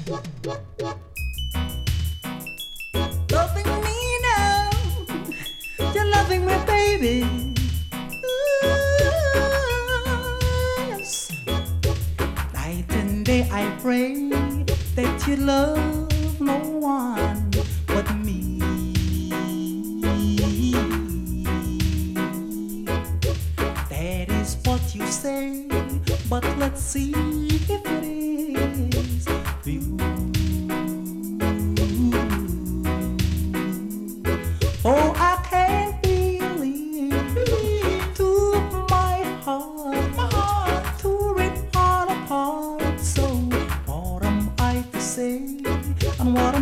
Loving me now, you're loving me, baby. Yes. Night and day I pray that you love no one but me. That is what you say, but let's see if it is you. Oh, I can't believe to my heart to rip all apart. So what am I to say, and what